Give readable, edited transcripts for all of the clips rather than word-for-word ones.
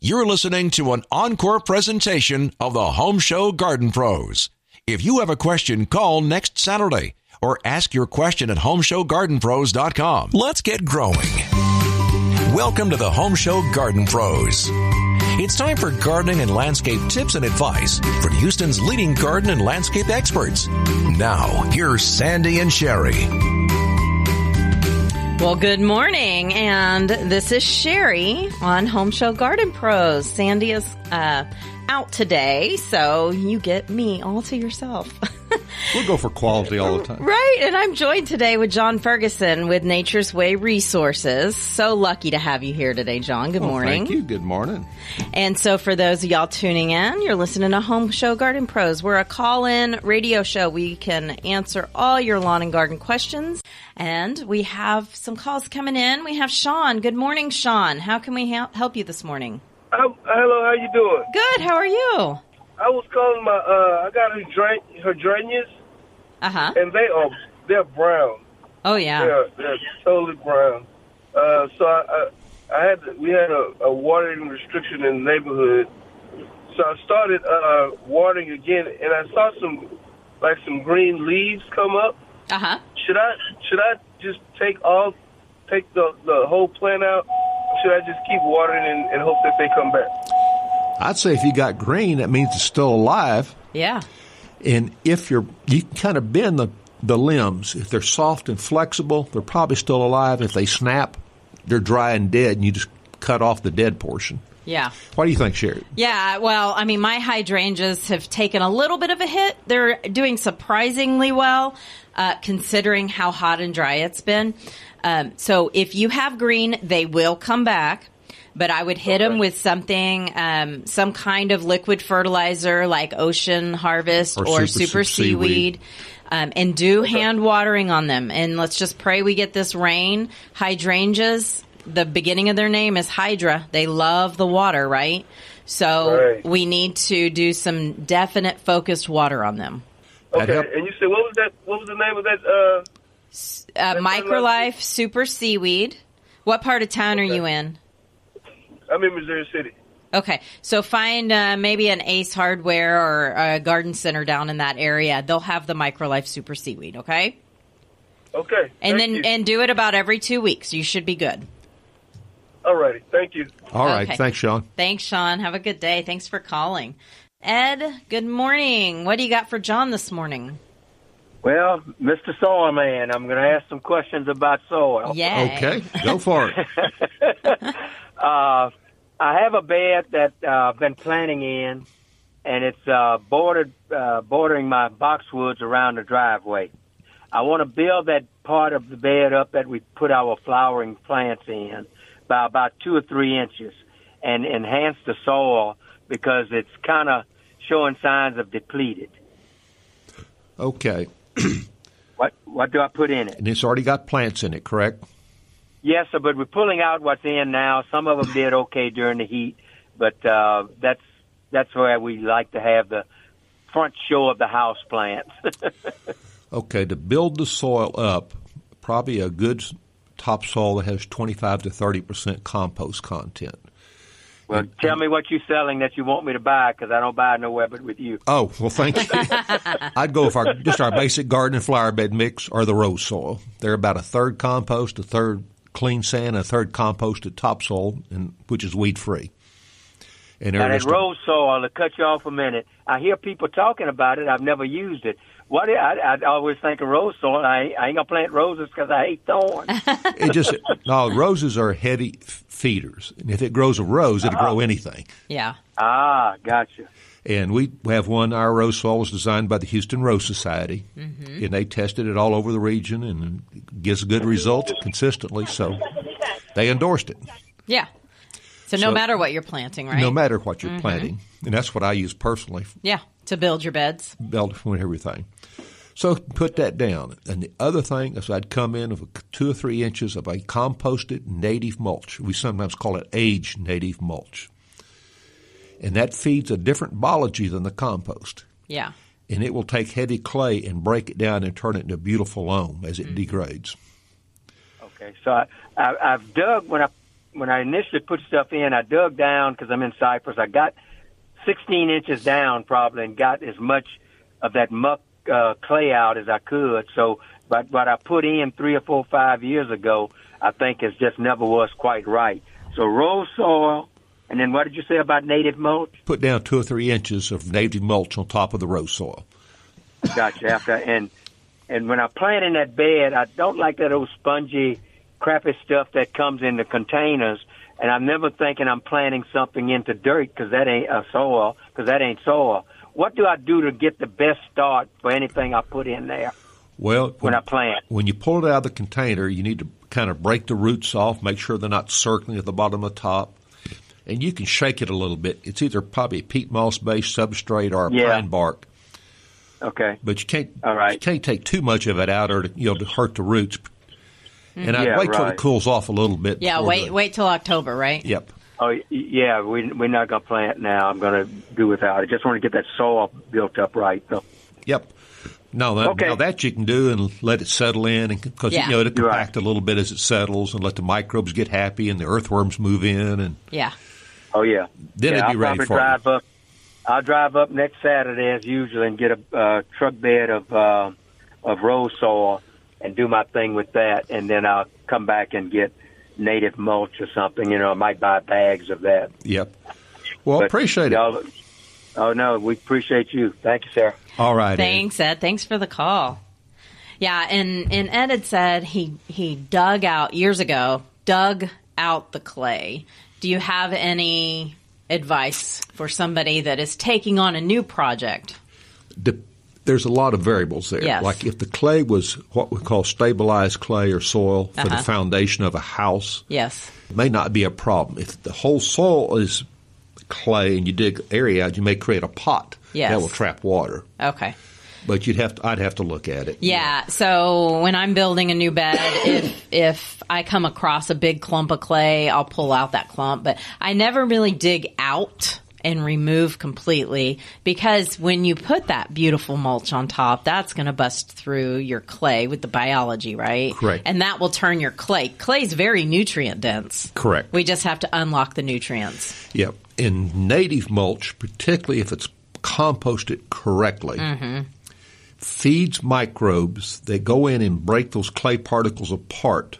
You're listening to an encore presentation of the Home Show Garden Pros. If you have a question, call next Saturday or ask your question at homeshowgardenpros.com. Let's get growing. Welcome to the Home Show Garden Pros. It's time for gardening and landscape tips and advice from Houston's leading garden and landscape experts. Now, here's Sandy and Sherry. Well, good morning, and this is Sherry on Home Show Garden Pros. Sandy is out today, so you get me all to yourself. We'll go for quality all the time. Right, and I'm joined today with John Ferguson with Nature's Way Resources. So lucky to have you here today, John. Good morning. Thank you. Good morning. And so for those of y'all tuning in, you're listening to Home Show Garden Pros. We're a call-in radio show. We can answer all your lawn and garden questions. And we have some calls coming in. We have Sean. Good morning, Sean. How can we help you this morning? Hello, how you doing? Good. How are you? I was calling I got hydrangeas, and they're brown. Oh yeah, they're totally brown. So we had a watering restriction in the neighborhood. So I started watering again, and I saw some green leaves come up. Should I just take the whole plant out? Or should I just keep watering and hope that they come back? I'd say if you got green, that means it's still alive. Yeah. And if you can kind of bend the limbs. If they're soft and flexible, they're probably still alive. If they snap, they're dry and dead, and you just cut off the dead portion. Yeah. What do you think, Sherry? Yeah, well, I mean, my hydrangeas have taken a little bit of a hit. They're doing surprisingly well, considering how hot and dry it's been. So if you have green, they will come back. But I would hit them with something, some kind of liquid fertilizer like Ocean Harvest or Super Seaweed. And do hand watering on them. And let's just pray we get this rain. Hydrangeas, the beginning of their name is Hydra. They love the water, right? So we need to do some definite focused water on them. Okay. And you said, what was the name of that? Microlife Super Seaweed. What part of town are you in? I'm in Missouri City. Okay, so find maybe an Ace Hardware or a garden center down in that area. They'll have the Microlife Super Seaweed, okay? Okay. And do it about every 2 weeks. You should be good. All righty. Thank you. All right. Okay. Thanks, Sean. Thanks, Sean. Have a good day. Thanks for calling. Ed, good morning. What do you got for John this morning? Well, Mr. Soil Man, I'm going to ask some questions about soil. Yay. Okay, go for it. I have a bed that I've been planting in, and it's bordering my boxwoods around the driveway. I want to build that part of the bed up that we put our flowering plants in by about 2 or 3 inches and enhance the soil because it's kind of showing signs of depleted. Okay. What do I put in it? And it's already got plants in it, correct? Yes, sir, but we're pulling out what's in now. Some of them did okay during the heat, but that's where we like to have the front show of the house plants. Okay, to build the soil up, probably a good topsoil that has 25 to 30% compost content. Well, tell me what you're selling that you want me to buy, because I don't buy nowhere but with you. Oh, well, thank you. I'd go with our basic garden and flower bed mix or the rose soil. They're about a third compost, a third clean sand, a third composted topsoil, which is weed-free. And now, that rose soil, to cut you off a minute, I hear people talking about it. I've never used it. I always think of rose soil. I ain't going to plant roses because I hate thorns. Roses are heavy feeders. And if it grows a rose, it'll grow anything. Yeah. Ah, gotcha. And we have one. Our rose soil was designed by the Houston Rose Society, and they tested it all over the region, and it gives good results consistently. So they endorsed it. Yeah. So no matter what you're planting, right? No matter what you're planting, and that's what I use personally. Yeah, to build your beds. Build everything. So put that down. And the other thing is I'd come in with 2 or 3 inches of a composted native mulch. We sometimes call it aged native mulch. And that feeds a different biology than the compost. Yeah. And it will take heavy clay and break it down and turn it into a beautiful loam as it degrades. Okay. So I've dug, when I initially put stuff in, I dug down because I'm in Cypress. I got 16 inches down probably and got as much of that muck clay out as I could. So, but what I put in 3 or 4, 5 years ago, I think it just never was quite right. So roll soil, and then what did you say about native mulch? Put down 2 or 3 inches of native mulch on top of the row soil. Gotcha. And when I plant in that bed, I don't like that old spongy, crappy stuff that comes in the containers. And I'm never thinking I'm planting something into dirt because that ain't soil. What do I do to get the best start for anything I put in there? Well, when I plant, when you pull it out of the container, you need to kind of break the roots off, make sure they're not circling at the bottom of the top, and you can shake it a little bit. It's either probably a peat moss based substrate or a pine bark. Okay, but you can't. All right. You can't take too much of it out, or to hurt the roots. And I'd wait till it cools off a little bit. Yeah, wait till October, right? Yep. Oh yeah, we're not gonna plant now. I'm gonna do without it. Just want to get that soil built up right. So. Yep. Now that you can do and let it settle in, because it'll compact a little bit as it settles, and let the microbes get happy and the earthworms move in, and oh yeah, then it'd be ready for it. I'll drive up next Saturday as usual and get a truck bed of road soil and do my thing with that, and then I'll come back and get native mulch or something. I might buy bags of that. Yep. Well, appreciate it. Oh, no, we appreciate you. Thank you, sir. All right. Thanks, Ed. Thanks for the call. Yeah, and Ed had said he dug out the clay. Do you have any advice for somebody that is taking on a new project? There's a lot of variables there. Yes. Like if the clay was what we call stabilized clay or soil for the foundation of a house, yes, it may not be a problem. If the whole soil is clay and you dig an area out, you may create a pot that will trap water. Okay. But I'd have to look at it. Yeah. So when I'm building a new bed, if I come across a big clump of clay, I'll pull out that clump. But I never really dig out and remove completely, because when you put that beautiful mulch on top, that's going to bust through your clay with the biology, right? Correct. And that will turn your clay. Clay's very nutrient dense. Correct. We just have to unlock the nutrients. Yep. In native mulch, particularly if it's composted correctly, feeds microbes. They go in and break those clay particles apart.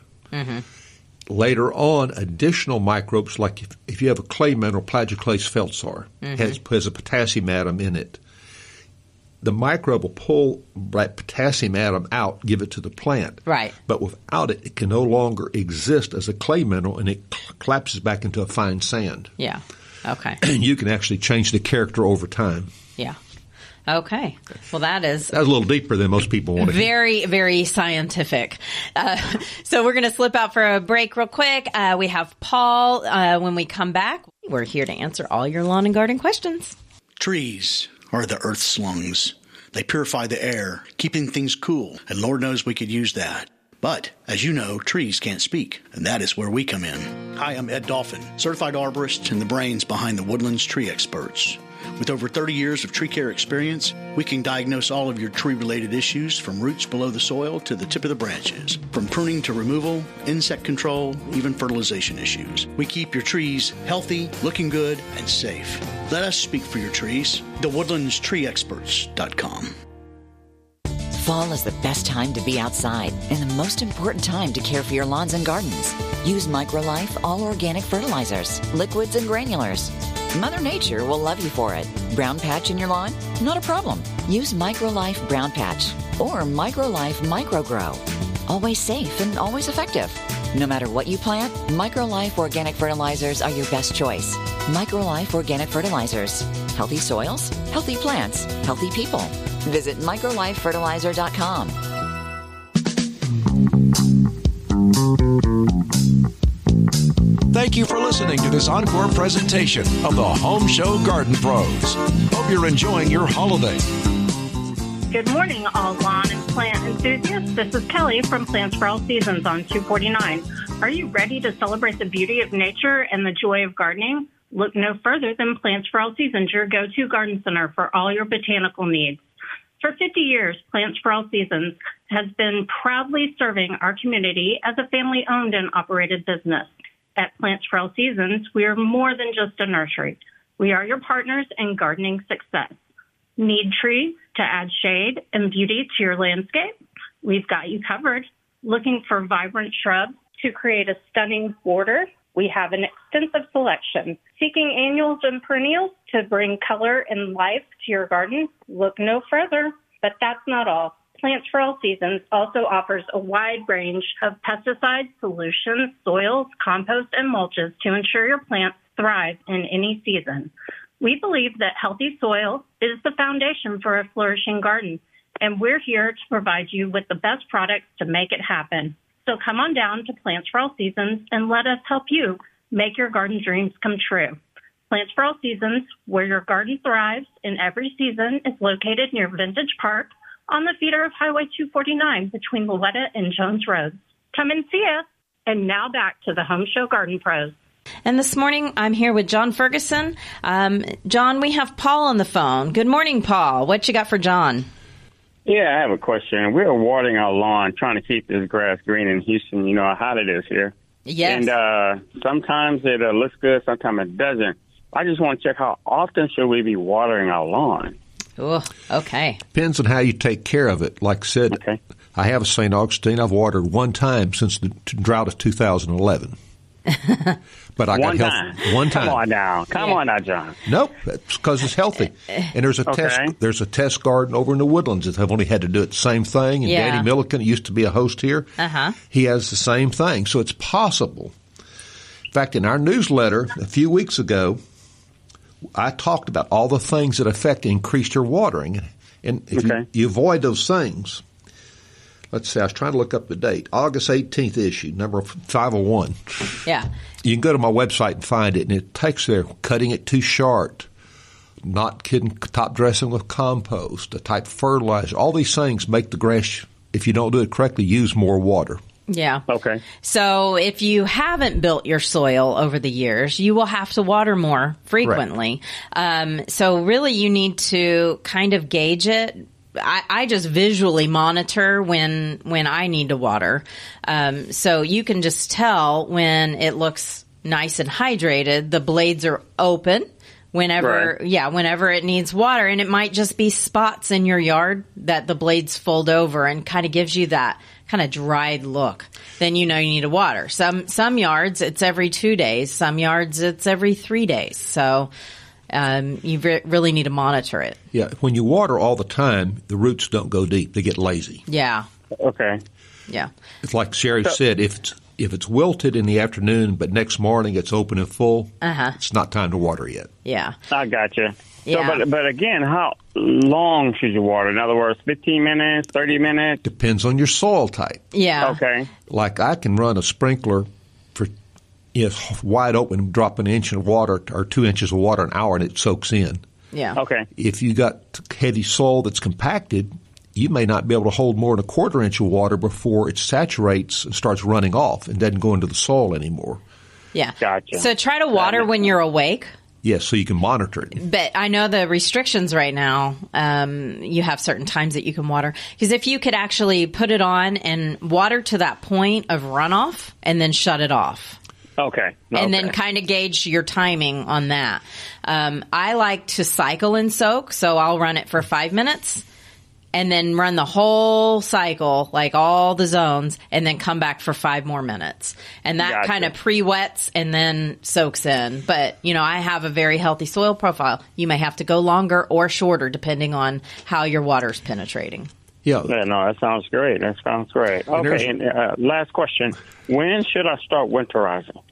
Later on, additional microbes, like if you have a clay mineral, Plagioclase feltsar, has a potassium atom in it. The microbe will pull that potassium atom out, give it to the plant. Right. But without it, it can no longer exist as a clay mineral, and it collapses back into a fine sand. Yeah. Okay. And you can actually change the character over time. Yeah. Okay. Well, that was a little deeper than most people want to hear. Very, very scientific. So we're going to slip out for a break real quick. We have Paul. When we come back, we're here to answer all your lawn and garden questions. Trees are the earth's lungs. They purify the air, keeping things cool, and Lord knows we could use that. But, as you know, trees can't speak, and that is where we come in. Hi, I'm Ed Dolphin, certified arborist and the brains behind the Woodlands Tree Experts. With over 30 years of tree care experience, we can diagnose all of your tree-related issues from roots below the soil to the tip of the branches. From pruning to removal, insect control, even fertilization issues. We keep your trees healthy, looking good, and safe. Let us speak for your trees. TheWoodlandsTreeExperts.com. Fall is the best time to be outside and the most important time to care for your lawns and gardens. Use MicroLife all-organic fertilizers, liquids, and granulars. Mother Nature will love you for it. Brown patch in your lawn? Not a problem. Use MicroLife Brown Patch or MicroLife MicroGrow. Always safe and always effective. No matter what you plant, MicroLife organic fertilizers are your best choice. MicroLife organic fertilizers. Healthy soils, healthy plants, healthy people. Visit microlifefertilizer.com. Thank you for listening to this encore presentation of the Home Show Garden Pros. Hope you're enjoying your holiday. Good morning, all lawn and plant enthusiasts. This is Kelly from Plants for All Seasons on 249. Are you ready to celebrate the beauty of nature and the joy of gardening? Look no further than Plants for All Seasons, your go-to garden center for all your botanical needs. For 50 years, Plants for All Seasons has been proudly serving our community as a family-owned and operated business. At Plants for All Seasons, we are more than just a nursery. We are your partners in gardening success. Need trees to add shade and beauty to your landscape? We've got you covered. Looking for vibrant shrubs to create a stunning border? We have an extensive selection. Seeking annuals and perennials to bring color and life to your garden? Look no further. But that's not all. Plants for All Seasons also offers a wide range of pesticide solutions, soils, compost, and mulches to ensure your plants thrive in any season. We believe that healthy soil is the foundation for a flourishing garden, and we're here to provide you with the best products to make it happen. So come on down to Plants for All Seasons and let us help you make your garden dreams come true. Plants for All Seasons, where your garden thrives in every season, is located near Vintage Park on the feeder of Highway 249 between Louetta and Jones Roads. Come and see us. And now back to the Home Show Garden Pros. And this morning, I'm here with John Ferguson. John, we have Paul on the phone. Good morning, Paul. What you got for John? Yeah, I have a question. We're watering our lawn, trying to keep this grass green in Houston. You know how hot it is here. Yes. And sometimes it looks good, sometimes it doesn't. I just want to check how often should we be watering our lawn? Oh, okay. Depends on how you take care of it. Like I said, Okay. I have a St. Augustine. I've watered one time since the drought of 2011. But I got healthy. One time. Come on now. Come on now, John. Nope, it's because it's healthy. And there's a Okay. test garden over in the Woodlands that have only had to do it the same thing. And Yeah. Danny Milliken used to be a host here. Uh-huh. He has the same thing. So it's possible. In fact, in our newsletter a few weeks ago, I talked about all the things that affect increased your watering. And if you avoid those things, let's see, I was trying to look up the date. August 18th issue, number 501. Yeah. You can go to my website and find it, and it takes there cutting it too short, not top dressing with compost, a type of fertilizer. All these things make the grass, if you don't do it correctly, use more water. Yeah. Okay. So if you haven't built your soil over the years, you will have to water more frequently. So really you need to kind of gauge it. I just visually monitor when I need to water. So you can just tell when it looks nice and hydrated, the blades are open. Whenever it needs water, and it might just be spots in your yard that the blades fold over and kind of gives you that kind of dried look. Then you know you need to water. Some yards it's every 2 days. Some yards it's every 3 days. So you really need to monitor it. Yeah, when you water all the time, the roots don't go deep; they get lazy. Yeah. Okay. Yeah. It's like Sherry said, if it's wilted in the afternoon, but next morning it's open and full, it's not time to water yet. Yeah. I got you. Yeah. So, but again, how long should you water? In other words, 15 minutes, 30 minutes? Depends on your soil type. Yeah. Okay. Like I can run a sprinkler for wide open, drop an inch of water or 2 inches of water an hour, and it soaks in. Yeah. Okay. If you got heavy soil that's compacted, you may not be able to hold more than a quarter inch of water before it saturates and starts running off and doesn't go into the soil anymore. Yeah. Gotcha. So try to water when you're awake. Yes, so you can monitor it. But I know the restrictions right now, you have certain times that you can water. Because if you could actually put it on and water to that point of runoff and then shut it off. Okay. And then kind of gauge your timing on that. I like to cycle and soak, so I'll run it for 5 minutes and then run the whole cycle, like all the zones, and then come back for 5 more minutes. And that kind of pre-wets and then soaks in. But, I have a very healthy soil profile. You may have to go longer or shorter depending on how your water's penetrating. Yeah. No, that sounds great. Okay, and last question. When should I start winterizing?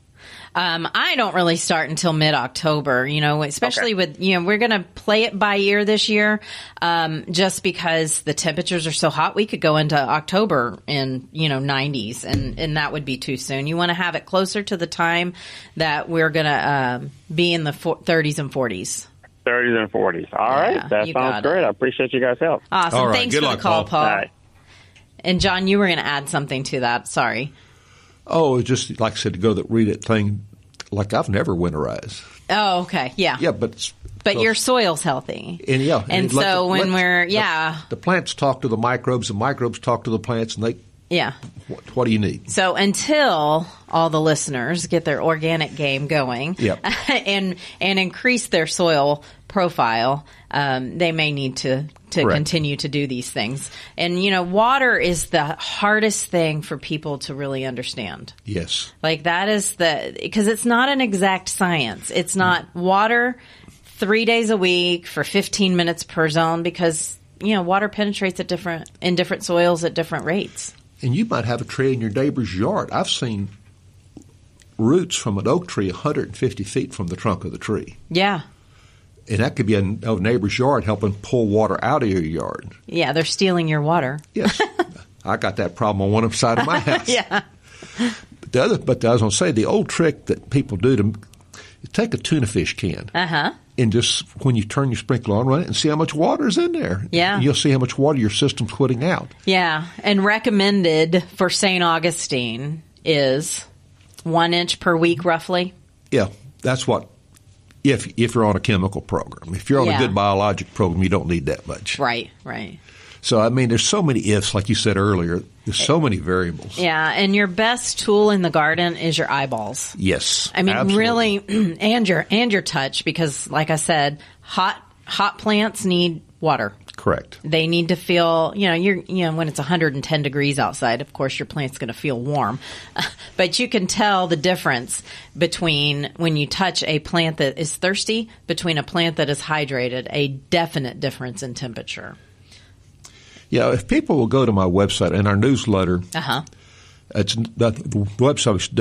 I don't really start until mid-October, especially with, we're going to play it by ear this year, just because the temperatures are so hot. We could go into October in, 90s and that would be too soon. You want to have it closer to the time that we're going to be in the 30s and 40s. 30s and 40s. All right. That sounds great. I appreciate you guys' help. Awesome. All right. Thanks Good for luck, the call, Paul. All right. And John, you were going to add something to that. Sorry. Oh, just like I said, to go read it thing, like I've never winterized. Oh, okay. Yeah. Yeah, but your soil's healthy. And so when the plants talk to the microbes talk to the plants, and Yeah. What do you need? So until all the listeners get their organic game going and increase their soil profile, they may need to continue to do these things. And, water is the hardest thing for people to really understand. Yes. Like that is because it's not an exact science. It's not water 3 days a week for 15 minutes per zone because, water penetrates in different soils at different rates. And you might have a tree in your neighbor's yard. I've seen roots from an oak tree 150 feet from the trunk of the tree. Yeah. And that could be a neighbor's yard helping pull water out of your yard. Yeah, they're stealing your water. Yes. I got that problem on one side of my house. Yeah. But I was going to say, the old trick that people do to take a tuna fish can and just when you turn your sprinkler on, run it and see how much water is in there. Yeah. And you'll see how much water your system's putting out. Yeah. And recommended for St. Augustine is 1 inch per week, roughly. Yeah. That's what, if you're on a chemical program. If you're on a good biologic program, you don't need that much. Right. So, there's so many ifs, like you said earlier. There's so many variables. Yeah, and your best tool in the garden is your eyeballs. Yes, absolutely. Really, and your touch, because, like I said, hot plants need water. Correct. They need to feel, when it's 110 degrees outside, of course, your plant's going to feel warm. But you can tell the difference between when you touch a plant that is thirsty between a plant that is hydrated, a definite difference in temperature. Yeah, if people will go to my website and our newsletter, it's the website is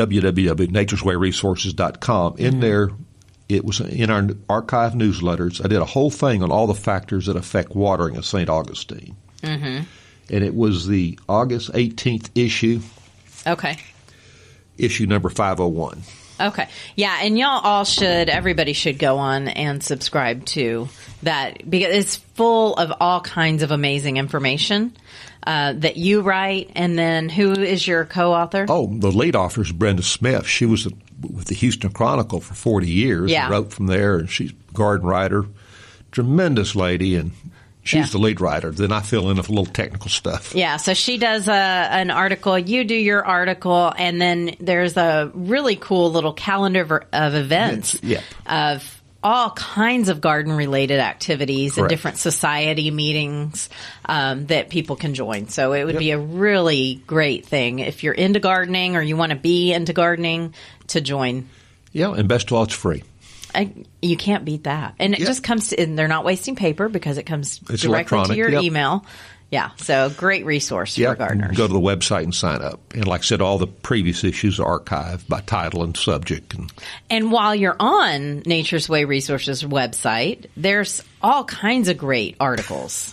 www.natureswayresources.com. In there, it was in our archive newsletters. I did a whole thing on all the factors that affect watering of St. Augustine. Mm-hmm. And it was the August 18th issue. Okay. Issue number 501. Okay. Yeah, and everybody should go on and subscribe to that because it's full of all kinds of amazing information that you write. And then who is your co-author? Oh, the lead author is Brenda Smith. She was with the Houston Chronicle for 40 years. Yeah. And wrote from there, and she's a garden writer, tremendous lady, and she's the lead writer. Then I fill in with a little technical stuff. Yeah, so she does an article. You do your article, and then there's a really cool little calendar of events of all kinds of garden-related activities and different society meetings that people can join. So it would be a really great thing if you're into gardening or you want to be into gardening to join. Yeah, and best of all, it's free. You can't beat that. And it just comes to, and they're not wasting paper because it comes it's directly to your email. Yeah, so great resource for gardeners. Go to the website and sign up. And like I said, all the previous issues are archived by title and subject. And while you're on Nature's Way Resources website, there's all kinds of great articles.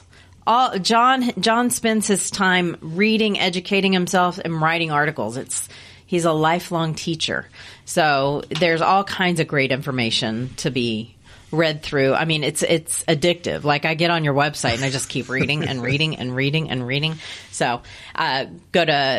John spends his time reading, educating himself, and writing articles. He's a lifelong teacher. So there's all kinds of great information to be read through. I mean, it's addictive. Like I get on your website and I just keep reading and reading and reading and reading. So go to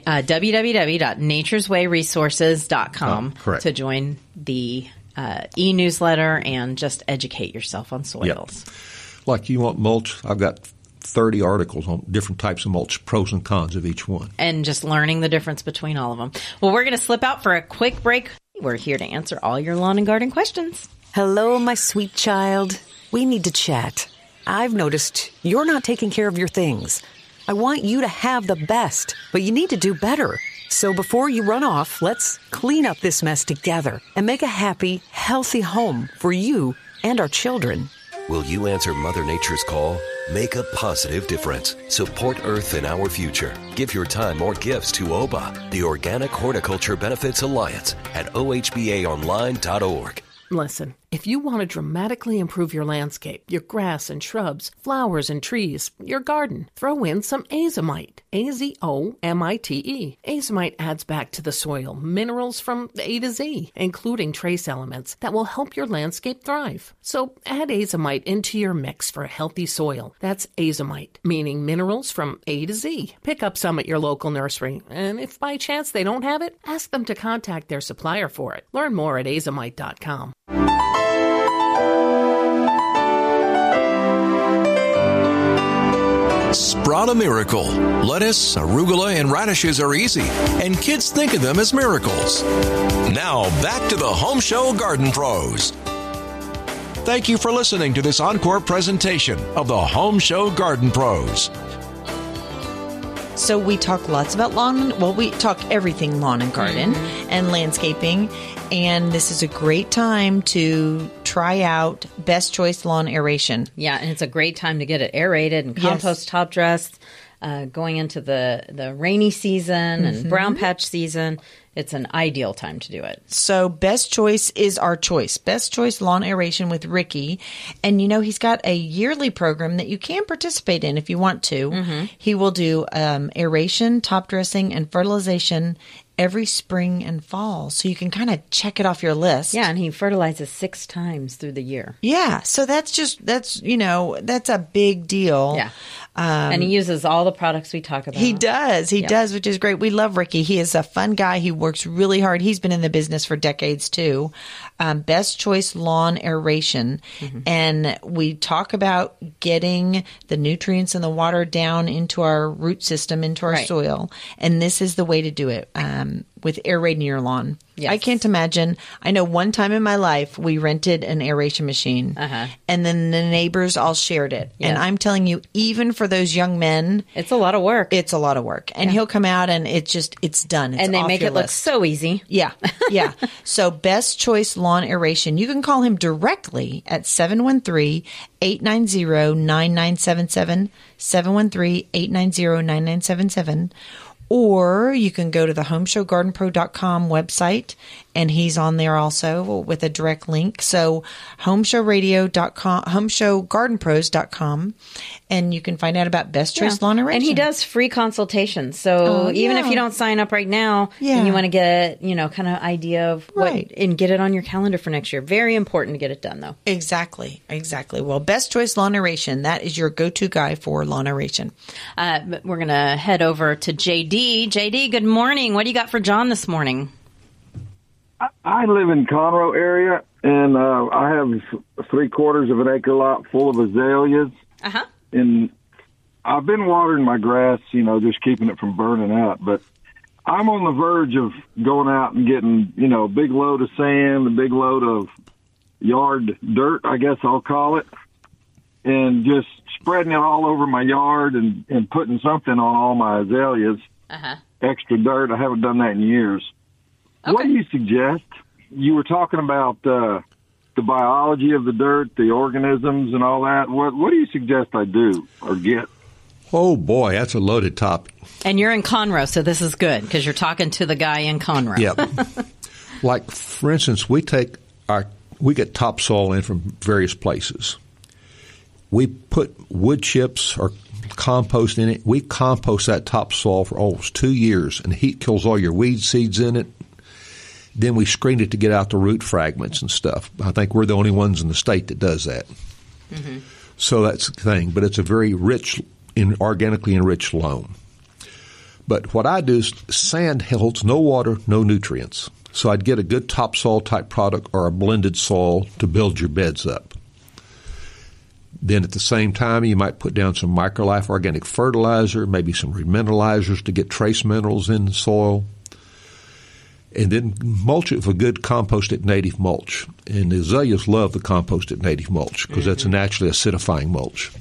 www.natureswayresources.com to join the e-newsletter and just educate yourself on soils. Yep. Like you want mulch, I've got 30 articles on different types of mulch, pros and cons of each one. And just learning the difference between all of them. Well, we're going to slip out for a quick break. We're here to answer all your lawn and garden questions. Hello, my sweet child. We need to chat. I've noticed you're not taking care of your things. I want you to have the best, but you need to do better. So before you run off, let's clean up this mess together and make a happy, healthy home for you and our children. Will you answer Mother Nature's call? Make a positive difference. Support Earth and our future. Give your time or gifts to OBA, the Organic Horticulture Benefits Alliance, at ohbaonline.org. Listen, if you want to dramatically improve your landscape, your grass and shrubs, flowers and trees, your garden, throw in some Azomite. A-Z-O-M-I-T-E. Azomite adds back to the soil minerals from A to Z, including trace elements that will help your landscape thrive. So add Azomite into your mix for a healthy soil. That's Azomite, meaning minerals from A to Z. Pick up some at your local nursery, and if by chance they don't have it, ask them to contact their supplier for it. Learn more at azomite.com. brought a miracle. Lettuce, arugula, and radishes are easy, and kids think of them as miracles. Now, back to the Home Show Garden Pros. Thank you for listening to this encore presentation of the Home Show Garden Pros. So we talk lots about lawn. Well, we talk everything lawn and garden and landscaping. And this is a great time to try out Best Choice Lawn Aeration. Yeah, and it's a great time to get it aerated and compost top dressed. Going into the rainy season and brown patch season, it's an ideal time to do it. So Best Choice is our choice. Best Choice Lawn Aeration with Ricky. And, he's got a yearly program that you can participate in if you want to. He will do aeration, top dressing, and fertilization every spring and fall. So you can kind of check it off your list. Yeah, and he fertilizes 6 times through the year. Yeah, so that's a big deal. Yeah. And he uses all the products we talk about. He does. He does, which is great. We love Ricky. He is a fun guy. He works really hard. He's been in the business for decades, too. Best Choice Lawn Aeration. And we talk about getting the nutrients and the water down into our root system, into our soil. And this is the way to do it. With aerating your lawn. Yes. I can't imagine. I know one time in my life we rented an aeration machine and then the neighbors all shared it. Yeah. And I'm telling you, even for those young men, it's a lot of work. It's a lot of work. And he'll come out and it's done. It's and they make it look so easy. Yeah. Yeah. So Best Choice Lawn Aeration. You can call him directly at 713-890-9977, 713-890-9977. Or you can go to the HomeshowGardenPro.com website, and he's on there also with a direct link. So HomeshowRadio.com, HomeshowGardenPros.com, and you can find out about Best Choice Lawn Aeration. And he does free consultations. So even if you don't sign up right now, and you want to get, kind of idea of what, and get it on your calendar for next year. Very important to get it done, though. Exactly. Well, Best Choice Lawn Aeration, that is your go-to guy for lawn aeration. But we're going to head over to JD. JD, good morning. What do you got for John this morning? I live in Conroe area, and I have 3/4 of an acre lot full of azaleas. And I've been watering my grass, just keeping it from burning out. But I'm on the verge of going out and getting, a big load of sand, a big load of yard dirt, I guess I'll call it, and just spreading it all over my yard and putting something on all my azaleas. Extra dirt. I haven't done that in years. Okay. What do you suggest? You were talking about the biology of the dirt, the organisms, and all that. What do you suggest I do or get? Oh, boy, that's a loaded topic. And you're in Conroe, so this is good because you're talking to the guy in Conroe. Yep. Like, for instance, we get topsoil in from various places. We put wood chips or compost in it. We compost that topsoil for almost 2 years, and heat kills all your weed seeds in it. Then we screen it to get out the root fragments and stuff. I think we're the only ones in the state that does that. So that's the thing. But it's a very rich, organically enriched loam. But what I do is sand holds no water, no nutrients. So I'd get a good topsoil type product or a blended soil to build your beds up. Then at the same time, you might put down some Microlife organic fertilizer, maybe some remineralizers to get trace minerals in the soil. And then mulch it with a good composted native mulch. And the azaleas love the composted native mulch because that's a naturally acidifying mulch.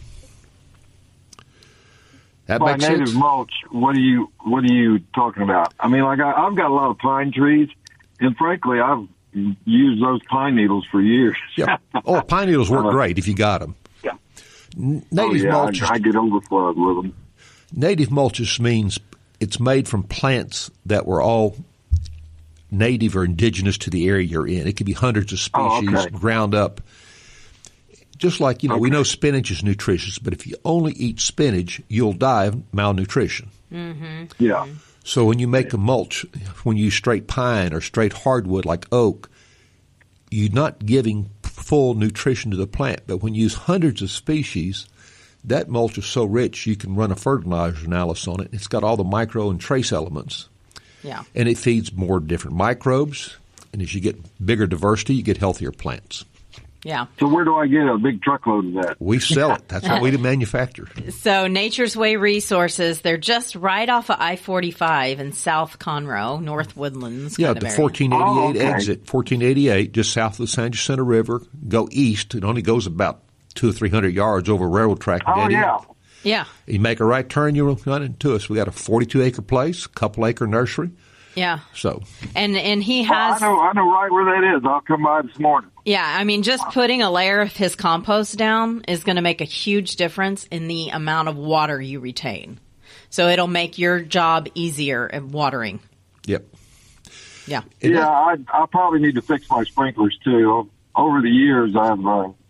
That By makes native sense? mulch, what are you talking about? I mean, like I've got a lot of pine trees, and frankly, I've used those pine needles for years. Yeah. Oh, pine needles work great if you got them. Yeah. Native mulch. I get overflowed with them. Native mulches means it's made from plants that were all native or indigenous to the area you're in. It could be hundreds of species ground up. Just like, we know spinach is nutritious, but if you only eat spinach, you'll die of malnutrition. Yeah. So when you make a mulch, when you use straight pine or straight hardwood like oak, you're not giving full nutrition to the plant. But when you use hundreds of species, that mulch is so rich you can run a fertilizer analysis on it. It's got all the micro and trace elements. Yeah. And it feeds more different microbes. And as you get bigger diversity, you get healthier plants. Yeah. So where do I get a big truckload of that? We sell it. That's what we manufacture. So Nature's Way Resources, they're just right off of I-45 in South Conroe, North Woodlands. Yeah, the 1488 exit, 1488, just south of the San Jacinto River. Go east. It only goes about 200 or 300 yards over railroad track. Yeah. You make a right turn, you run into us. We got a 42-acre place, a couple-acre nursery. Yeah. So. And he has. I know right where that is. I'll come by this morning. Yeah, I mean, just putting a layer of his compost down is going to make a huge difference in the amount of water you retain. So it'll make your job easier at watering. Yep. Yeah. Yeah, I probably need to fix my sprinklers too. Over the years, I've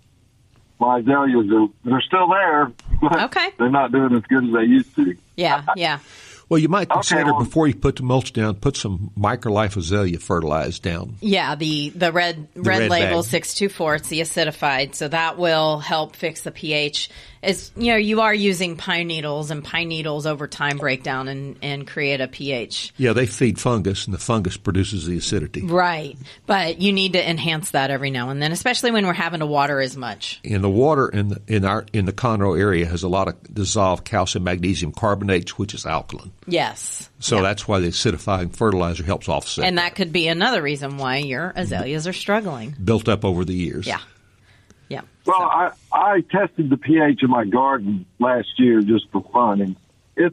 my azaleas they're still there, but they're not doing as good as they used to. Yeah, yeah. Well, you might consider before you put the mulch down, put some MicroLife azalea fertilizer down. Yeah, the red label bag. 624, it's the acidified, so that will help fix the pH. As you know, you are using pine needles, and pine needles over time break down and create a pH. Yeah, they feed fungus, and the fungus produces the acidity. Right, but you need to enhance that every now and then, especially when we're having to water as much. And the water in the Conroe area has a lot of dissolved calcium magnesium carbonates, which is alkaline. Yes. So that's why the acidifying fertilizer helps offset. And that could be another reason why your azaleas are struggling. Built up over the years. Yeah. Yeah. Well, I tested the pH of my garden last year just for fun, and it's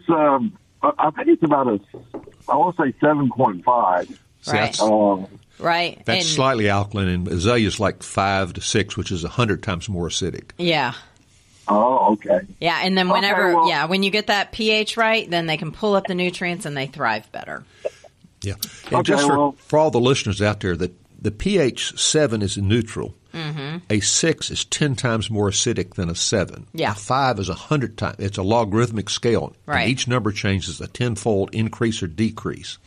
I think it's about I want to say 7.5. Right. Right. That's slightly alkaline, and azalea's like 5 to 6, which is 100 times more acidic. Yeah. Oh, okay. Yeah, and then when you get that pH right, then they can pull up the nutrients and they thrive better. Yeah. And just for all the listeners out there, the pH 7 is neutral. Mm-hmm. A 6 is 10 times more acidic than a 7. Yeah. A 5 is 100 times. It's a logarithmic scale. Right. And each number changes a tenfold increase or decrease.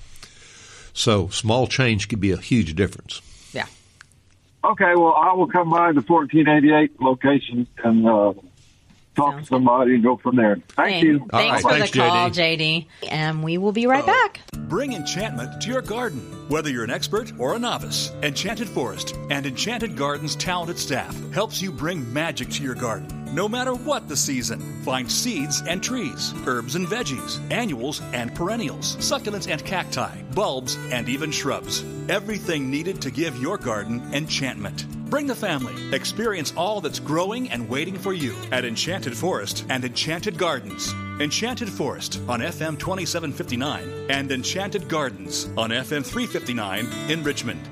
So small change could be a huge difference. Yeah. Okay, well, I will come by the 1488 location and talk to somebody and go from there. Thank you. Thanks for the call, JD. And we will be right back. Bring enchantment to your garden. Whether you're an expert or a novice, Enchanted Forest and Enchanted Gardens talented staff helps you bring magic to your garden. No matter what the season, find seeds and trees, herbs and veggies, annuals and perennials, succulents and cacti, bulbs and even shrubs. Everything needed to give your garden enchantment. Bring the family. Experience all that's growing and waiting for you at Enchanted Forest and Enchanted Gardens. Enchanted Forest on FM 2759 and Enchanted Gardens on FM 359 in Richmond.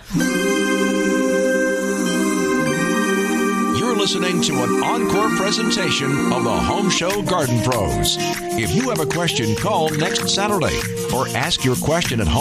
You're listening to an encore presentation of the Home Show Garden Pros. If you have a question, call next Saturday or ask your question at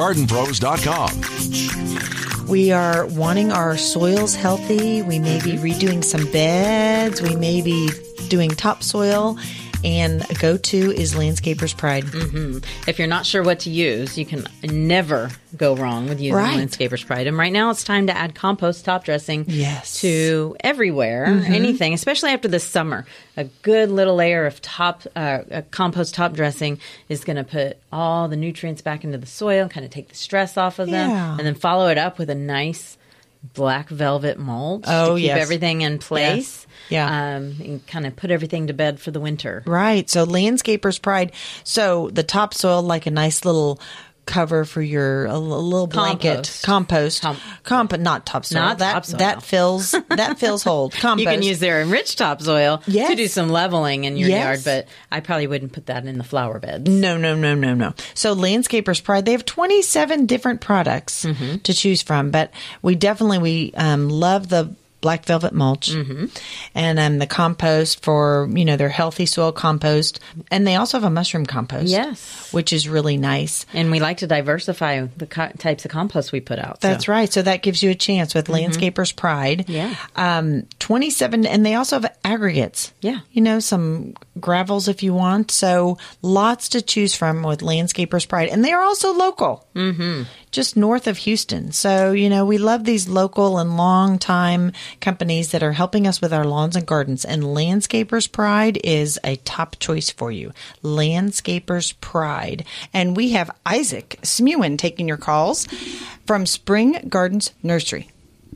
homeshowgardenpros.com. We are wanting our soils healthy. We may be redoing some beds. We may be doing topsoil. And a go-to is Landscaper's Pride. Mm-hmm. If you're not sure what to use, you can never go wrong with using Landscaper's Pride. And right now it's time to add compost top dressing to everywhere, anything, especially after this summer. A good little layer of compost top dressing is going to put all the nutrients back into the soil, kind of take the stress off of them, and then follow it up with a nice black velvet mulch to keep everything in place. And kind of put everything to bed for the winter. Right. So Landscaper's Pride. So the topsoil, like a nice little cover for your a little blanket. Compost. Not topsoil. Not topsoil. That fills hold. Compost. You can use their enriched topsoil to do some leveling in your yard, but I probably wouldn't put that in the flower beds. No. So Landscaper's Pride, they have 27 different products to choose from, but we definitely love the black velvet mulch and the compost for, their healthy soil compost. And they also have a mushroom compost. Yes. Which is really nice. And we like to diversify the types of compost we put out. That's right. So that gives you a chance with Landscaper's Pride. Yeah. 27, and they also have aggregates. Yeah. Some gravels if you want. So lots to choose from with Landscaper's Pride. And they are also local. Just north of Houston. So, we love these local and long-time companies that are helping us with our lawns and gardens. And Landscaper's Pride is a top choice for you. Landscaper's Pride. And we have Isaac Smuin taking your calls from Spring Gardens Nursery.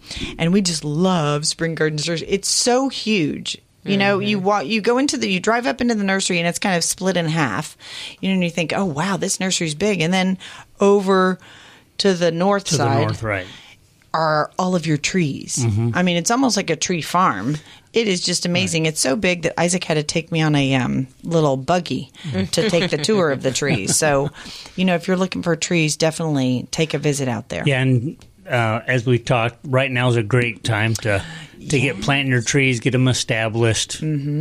and we just love Spring Gardens nursery. It's so huge. You know, you drive up into the nursery and it's kind of split in half. You know, and you think, oh wow, this nursery's big, and then over to the north side, right, are all of your trees. I mean, it's almost like a tree farm. It is just amazing. Right. It's so big that Isaac had to take me on a little buggy to take the tour of the trees. So, you know, if you're looking for trees, definitely take a visit out there. Yeah, and as we talked, right now is a great time to get planting your trees, get them established.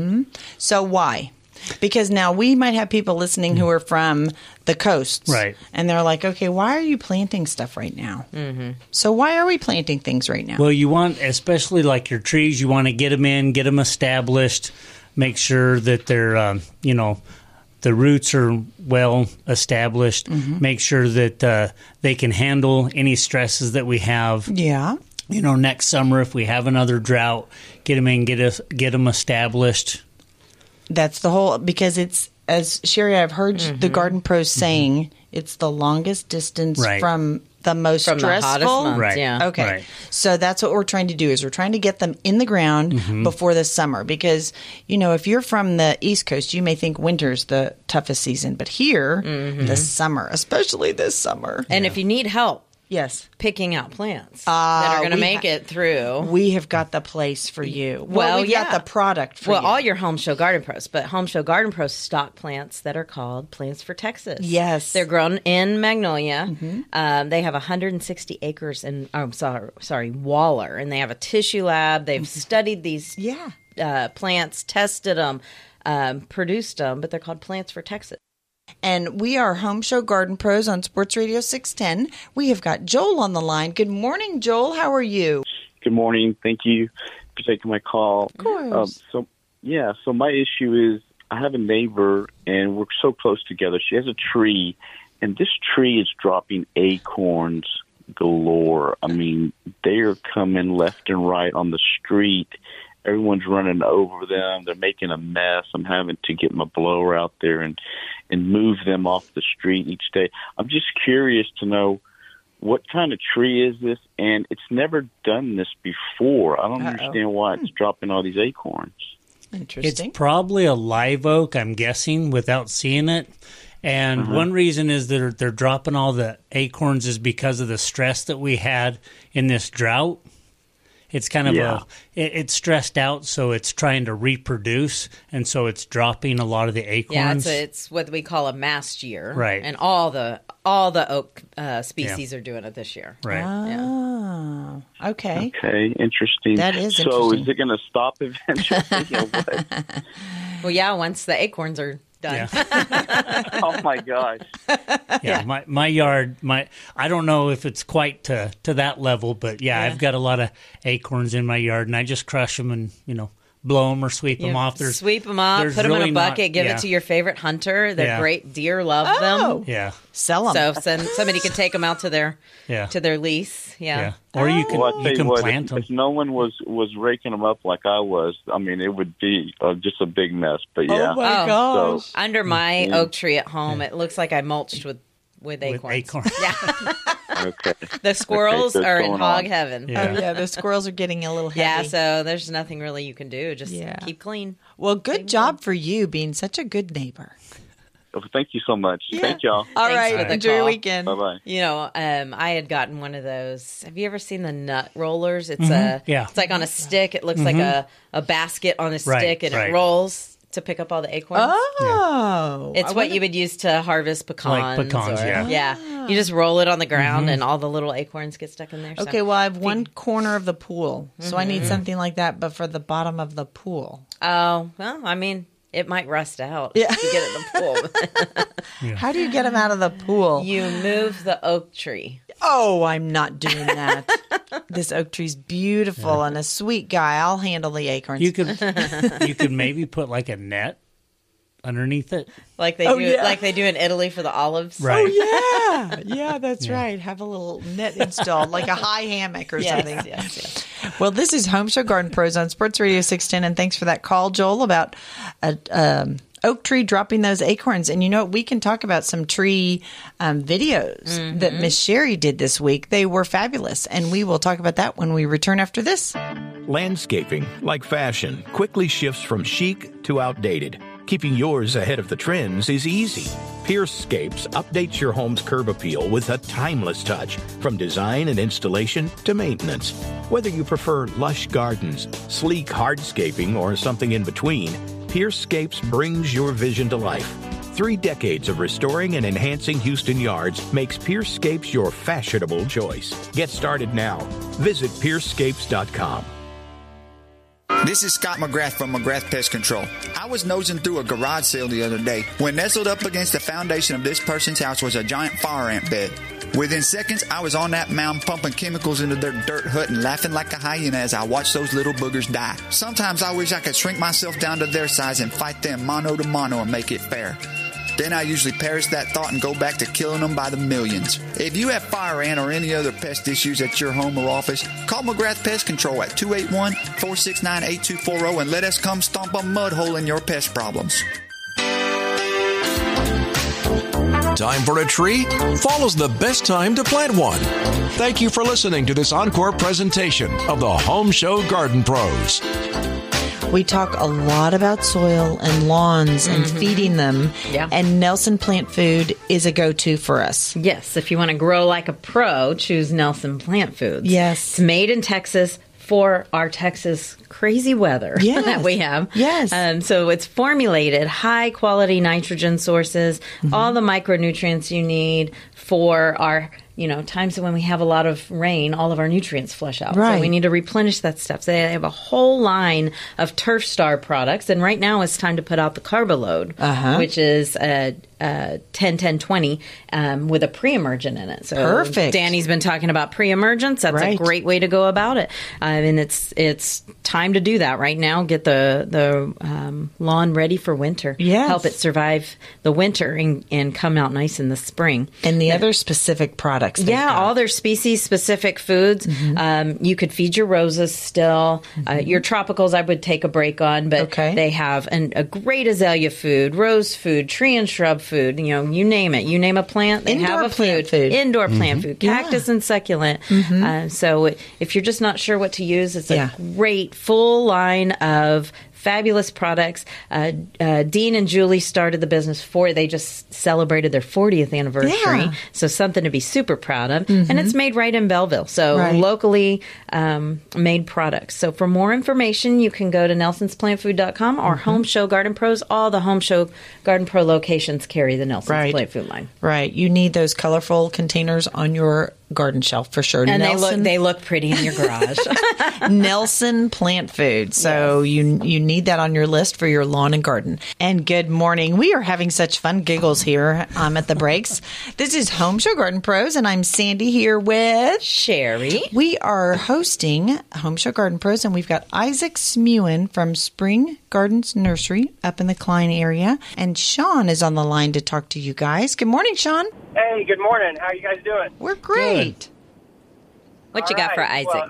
So why? Because now we might have people listening who are from the coasts. Right. And they're like, okay, why are you planting stuff right now? So why are we planting things right now? Well, you want, especially like your trees, you want to get them in, get them established, make sure that they're, you know, the roots are well established, make sure that they can handle any stresses that we have. Yeah. You know, next summer, if we have another drought, get them in, get them established. That's the whole, because it's, as Sherry, I've heard the Garden Pros saying, it's the longest distance from the most stressful. The hottest months, right. Yeah. Okay. Right. So that's what we're trying to do, is we're trying to get them in the ground before the summer. Because, you know, if you're from the East Coast, you may think winter's the toughest season. But here, the summer, especially this summer. And if you need help, yes, picking out plants that are going to make it through. We have got the place for you. Well, we've got the product for you. Well, all your Home Show Garden Pros, but Home Show Garden Pros stock plants that are called Plants for Texas. Yes. They're grown in Magnolia. They have 160 acres in, Waller, and they have a tissue lab. They've studied these plants, tested them, produced them, but they're called Plants for Texas. And we are Home Show Garden Pros on Sports Radio 610. We have got Joel on the line. Good morning, Joel. How are you? Good morning. Thank you for taking my call. Of course. So my issue is I have a neighbor, and we're so close together. She has a tree, and this tree is dropping acorns galore. I mean, they're coming left and right on the street. Everyone's running over them. They're making a mess. I'm having to get my blower out there and move them off the street each day. I'm just curious to know what kind of tree is this, and it's never done this before. I don't understand why it's dropping all these acorns. Interesting. It's probably a live oak, I'm guessing, without seeing it. And one reason is that they're dropping all the acorns is because of the stress that we had in this drought. It's kind of it's stressed out, so it's trying to reproduce, and so it's dropping a lot of the acorns. Yeah, it's what we call a mast year, right? And all the oak species are doing it this year, right? Oh, okay. Okay, interesting. That is so. Interesting. Is it going to stop eventually? Or what? Well, yeah. Once the acorns are done. Yeah. Oh my gosh. Yeah, my yard, I don't know if it's quite to that level, but I've got a lot of acorns in my yard, and I just crush them and, blow them or sweep them off. Sweep them off, put them in a bucket, give it to your favorite hunter. They're great. Deer love them. Yeah. Sell them. So somebody can take them out to their lease. Yeah. Or you can, plant them. If no one was raking them up like I was, I mean, it would be just a big mess. But Oh my gosh. So, under my oak tree at home, it looks like I mulched with acorns. Yeah. Okay. The squirrels are in hog heaven. Yeah. Oh, yeah, the squirrels are getting a little heavy. Yeah, so there's nothing really you can do. Just keep clean. Well, good job for you being such a good neighbor. Well, thank you so much. Yeah. Thank y'all. All right. Enjoy your weekend. Bye-bye. I had gotten one of those. Have you ever seen the nut rollers? It's it's like on a stick. It looks like a basket on a stick, and it rolls to pick up all the acorns. Oh. It's what you would use to harvest pecans. Like pecans, yeah. You just roll it on the ground, and all the little acorns get stuck in there. Okay, well, I have one corner of the pool, so I need something like that, but for the bottom of the pool. Oh, well, I mean, it might rust out to get in the pool. How do you get them out of the pool? You move the oak tree. Oh, I'm not doing that. This oak tree's beautiful and a sweet guy. I'll handle the acorns. You could maybe put like a net underneath it, like they do in Italy for the olives. Right. Oh yeah, that's right. Have a little net installed, like a high hammock or something. Yes. Well, this is Home Show Garden Pros on Sports Radio 610, and thanks for that call, Joel, about oak tree dropping those acorns. And you know what? We can talk about some tree videos that Miss Sherry did this week. They were fabulous. And we will talk about that when we return after this. Landscaping, like fashion, quickly shifts from chic to outdated. Keeping yours ahead of the trends is easy. Piercescapes updates your home's curb appeal with a timeless touch, from design and installation to maintenance. Whether you prefer lush gardens, sleek hardscaping, or something in between, Piercescapes brings your vision to life. 3 decades of restoring and enhancing Houston yards makes Piercescapes your fashionable choice. Get started now. Visit Piercescapes.com. This is Scott McGrath from McGrath Pest Control. I was nosing through a garage sale the other day when nestled up against the foundation of this person's house was a giant fire ant bed. Within seconds, I was on that mound pumping chemicals into their dirt hut and laughing like a hyena as I watched those little boogers die. Sometimes I wish I could shrink myself down to their size and fight them mano to mano and make it fair. Then I usually perish that thought and go back to killing them by the millions. If you have fire ant or any other pest issues at your home or office, call McGrath Pest Control at 281-469-8240 and let us come stomp a mud hole in your pest problems. Time for a tree? Fall is the best time to plant one. Thank you for listening to this encore presentation of the Home Show Garden Pros. We talk a lot about soil and lawns and feeding them. Yeah. And Nelson Plant Food is a go-to for us. Yes. If you want to grow like a pro, choose Nelson Plant Foods. Yes. It's made in Texas for our Texas crazy weather that we have. Yes. So it's formulated high-quality nitrogen sources, all the micronutrients you need for our times when we have a lot of rain, all of our nutrients flush out. Right. So we need to replenish that stuff. So they have a whole line of Turf Star products. And right now it's time to put out the Carbaload, which is 10-10-20 with a pre-emergent in it. So perfect. Danny's been talking about pre-emergence. That's a great way to go about it. And it's time to do that right now. Get the lawn ready for winter. Yes. Help it survive the winter and come out nice in the spring. And the other specific products. All their species-specific foods. You could feed your roses still. Your tropicals I would take a break on, but they have a great azalea food, rose food, tree and shrub food, you name it. You name a plant, they have a food. Indoor plant food, cactus and succulent. So if you're just not sure what to use, it's a great full line of fabulous products. Dean and Julie started the business they just celebrated their 40th anniversary. Yeah. So something to be super proud of. And it's made right in Belleville. So locally made products. So for more information, you can go to nelsonsplantfood.com or Home Show Garden Pros. All the Home Show Garden Pro locations carry the Nelson's Plant Food line. Right. You need those colorful containers on your garden shelf for sure. And they look pretty in your garage. Nelson Plant Food. So you need that on your list for your lawn and garden. And good morning. We are having such fun giggles here at the breaks. This is Home Show Garden Pros, and I'm Sandy here with Sherry. We are hosting Home Show Garden Pros, and we've got Isaac Smewen from Spring Gardens Nursery up in the Klein area. And Sean is on the line to talk to you guys. Good morning, Sean. Hey, good morning. How are you guys doing? We're great. What you got for Isaac? Well,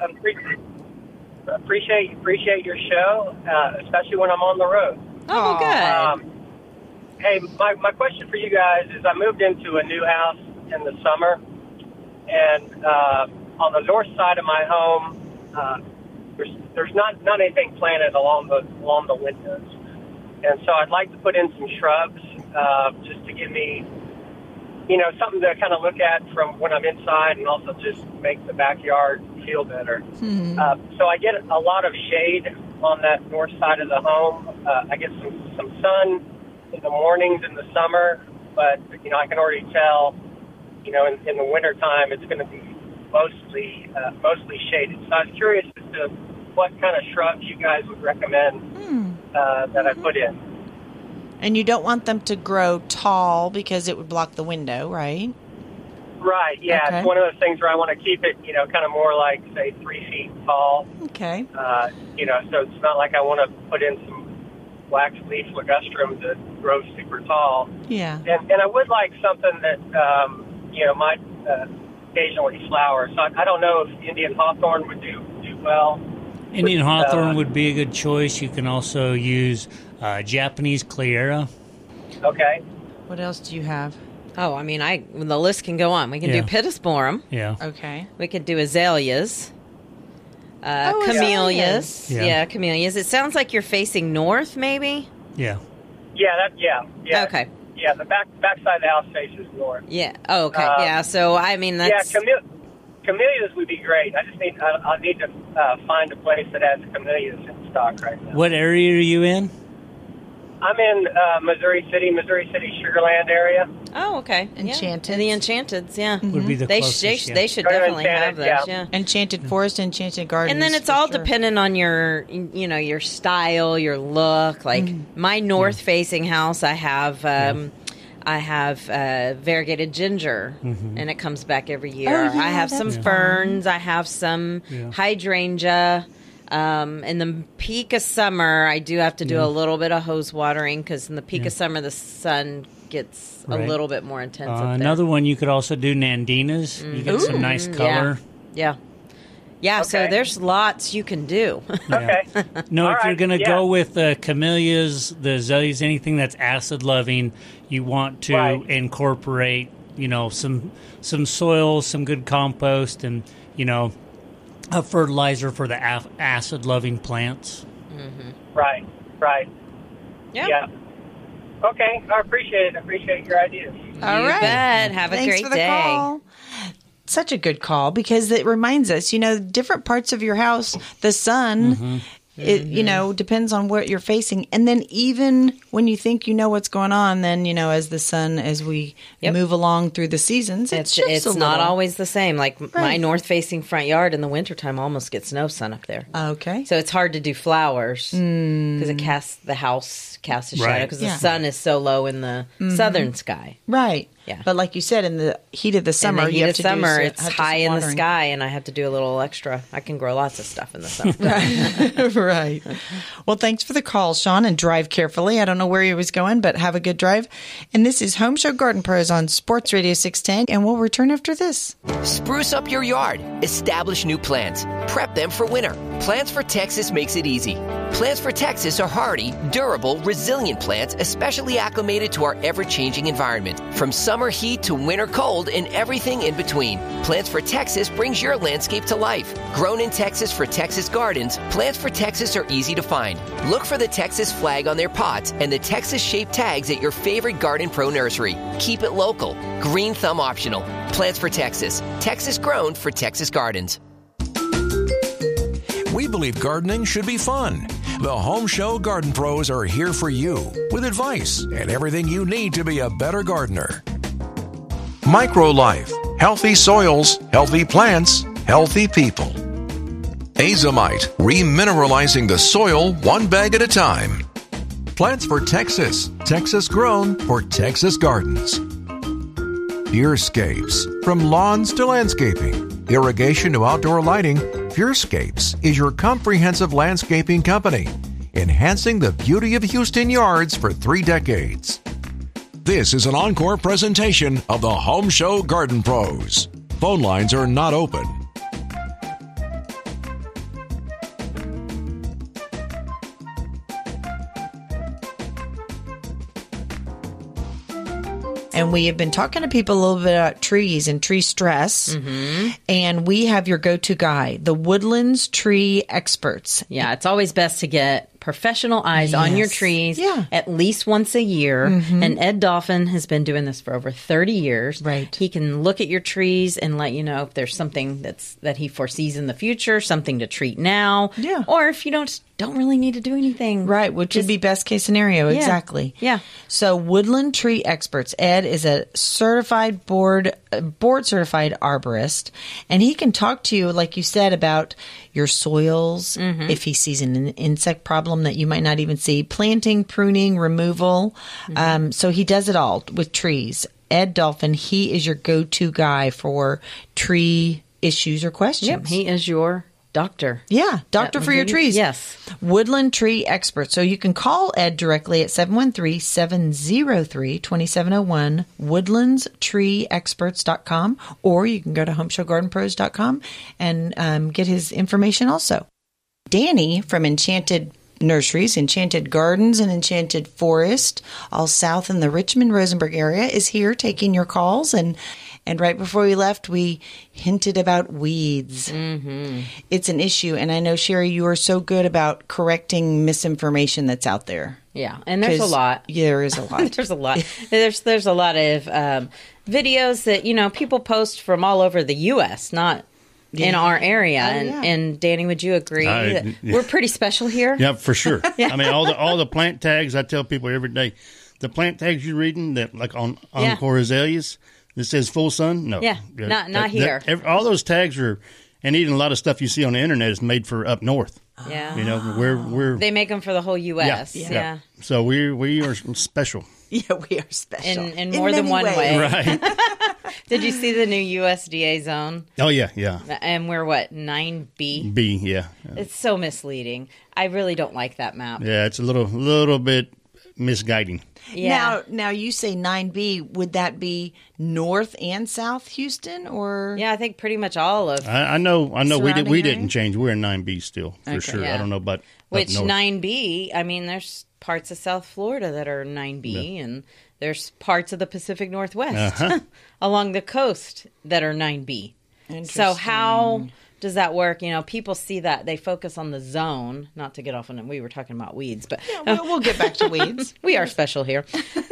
appreciate your show, especially when I'm on the road. Oh, good. Hey, my question for you guys is I moved into a new house in the summer, and on the north side of my home, there's not anything planted along the windows. And so I'd like to put in some shrubs just to give me something to kind of look at from when I'm inside and also just make the backyard feel better. So I get a lot of shade on that north side of the home. I get some sun in the mornings in the summer, but, I can already tell, in the wintertime it's going to be mostly shaded. So I was curious as to what kind of shrubs you guys would recommend that I put in. And you don't want them to grow tall because it would block the window, right? Right, yeah. Okay. It's one of those things where I want to keep it, kind of more like, say, 3 feet tall. Okay. So it's not like I want to put in some wax leaf ligustrum that grows super tall. Yeah. And I would like something that, might occasionally flower. So I don't know if Indian hawthorn would do well. Indian hawthorn would be a good choice. You can also use Japanese Cleara. Okay. What else do you have? Oh, I mean, the list can go on. We can do pittosporum. Yeah. Okay. We could do azaleas. Camellias. Yeah, camellias. It sounds like you're facing north, maybe? Yeah. Yeah. Okay. Yeah, the backside of the house faces north. Yeah. Oh, okay. Yeah. So I mean, that's camellias would be great. I need to find a place that has camellias in stock right now. What area are you in? I'm in Missouri City, Sugarland area. Oh, okay. Enchanted. The Enchanteds, yeah. Would be the They closest. they should definitely have those, yeah. Enchanted Forest, Enchanted Gardens. And then it's all dependent on your, your style, your look. Like my north-facing house, I have variegated ginger, and it comes back every year. Oh, yeah, I have some ferns. I have some hydrangea. In the peak of summer, I do have to do a little bit of hose watering because in the peak of summer, the sun gets a little bit more intense up there. Another one, you could also do Nandinas. You get some nice color. Yeah. So there's lots you can do. Okay. No, if you're going to go with the camellias, the azaleas, anything that's acid-loving, you want to incorporate, some soil, some good compost, and, a fertilizer for the acid-loving plants. Right. Yeah. Okay, I appreciate it. I appreciate your ideas. All right. Bet. Have a Thanks great for the day. Call. Such a good call because it reminds us, different parts of your house, the sun, it, depends on what you're facing. And then even when you think you know what's going on, then, as we move along through the seasons, it's not always the same. Like my north-facing front yard in the wintertime almost gets no sun up there. Okay. So it's hard to do flowers because it casts a shadow because the sun is so low in the southern sky. Right. Yeah. But like you said, in the heat of the summer, it's high in the sky, and I have to do a little extra. I can grow lots of stuff in the summer. Right. Well, thanks for the call, Sean, and drive carefully. I don't know where he was going, but have a good drive. And this is Home Show Garden Pros on Sports Radio 610, and we'll return after this. Spruce up your yard. Establish new plants. Prep them for winter. Plants for Texas makes it easy. Plants for Texas are hardy, durable, resilient plants, especially acclimated to our ever-changing environment. From summer heat to winter cold and everything in between, Plants for Texas brings your landscape to life. Grown in Texas for Texas gardens, Plants for Texas are easy to find. Look for the Texas flag on their pots and the Texas-shaped tags at your favorite Garden Pro nursery. Keep it local. Green thumb optional. Plants for Texas. Texas grown for Texas gardens. We believe gardening should be fun. The Home Show Garden Pros are here for you with advice and everything you need to be a better gardener. MicroLife. Healthy soils, healthy plants, healthy people. Azomite. Remineralizing the soil one bag at a time. Plants for Texas. Texas grown for Texas gardens. Purescapes. From lawns to landscaping, irrigation to outdoor lighting, Purescapes is your comprehensive landscaping company, enhancing the beauty of Houston yards for 3 decades. This is an encore presentation of the Home Show Garden Pros. Phone lines are not open. And we have been talking to people a little bit about trees and tree stress. And we have your go-to guy, the Woodlands Tree Experts. Yeah, it's always best to get professional eyes on your trees at least once a year. And Ed Dolphin has been doing this for over 30 years. Right. He can look at your trees and let you know if there's something that he foresees in the future, something to treat now. Yeah. Or if you don't really need to do anything. Right, which would be best case scenario. Yeah. Exactly. Yeah. So Woodland Tree Experts. Ed is a certified board certified arborist, and he can talk to you, like you said, about your soils, if he sees an insect problem that you might not even see, planting, pruning, removal. So he does it all with trees. Ed Dolphin, he is your go-to guy for tree issues or questions. Yep, he is your doctor. Yeah, doctor for your trees. Yes. Woodland Tree Expert. So you can call Ed directly at 713-703-2701, woodlandstreeexperts.com, or you can go to homeshowgardenpros.com and get his information also. Danny from Enchanted nurseries, Enchanted Gardens and Enchanted Forest, all south in the Richmond-Rosenberg area, is here taking your calls. And right before we left, we hinted about weeds. Mm-hmm. It's an issue. And I know, Sherry, you are so good about correcting misinformation that's out there. Yeah, and there's a lot. Yeah, there is a lot. There's a lot. There's a lot of videos that, people post from all over the U.S., not in our area. And Danny, would you agree that we're pretty special here? Yeah, for sure. I mean, all the plant tags, I tell people every day, the plant tags you're reading, that like on Encore azaleas, that says full sun, no. Yeah, not here. All those tags are, and even a lot of stuff you see on the internet is made for up north. Yeah. We're they make them for the whole U.S. Yeah. So we are special. Yeah, we are special. In more than one way. Right. Did you see the new USDA zone? Oh, yeah. And we're what, 9B? B, yeah. It's so misleading. I really don't like that map. Yeah, it's a little bit misguiding. Yeah. Now you say 9B. Would that be North and South Houston, or? Yeah, I think pretty much all of. I know. We didn't change. We're in 9B still for sure. Yeah. I don't know about which 9B. I mean, there's parts of South Florida that are 9B, and there's parts of the Pacific Northwest along the coast that are 9B. So how does that work? People see that, they focus on the zone. Not to get off on, we were talking about weeds, but we'll get back to weeds. We are special here.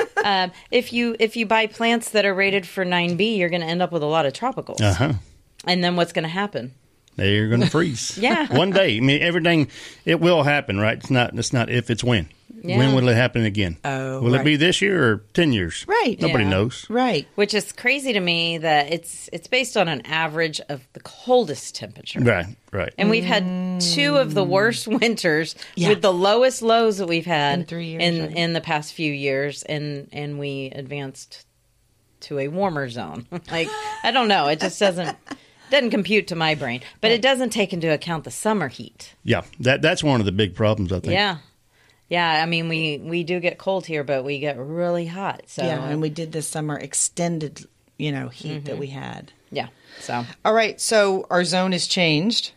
If you buy plants that are rated for 9B, you're going to end up with a lot of tropicals. And then what's going to happen? They're going to freeze. Yeah. One day. I mean, everything, it will happen, right? It's not if, it's when. Yeah. When will it happen again? Will it be this year or 10 years? Right. Nobody knows. Right. Which is crazy to me that it's based on an average of the coldest temperature. Right. And we've had two of the worst winters with the lowest lows that we've had in 3 years, in the past few years, and we advanced to a warmer zone. I don't know. It just doesn't compute to my brain. But it doesn't take into account the summer heat. Yeah. That's one of the big problems, I think. Yeah, I mean, we do get cold here, but we get really hot. So and we did this summer extended, heat that we had. Yeah, so. All right, so our zone has changed.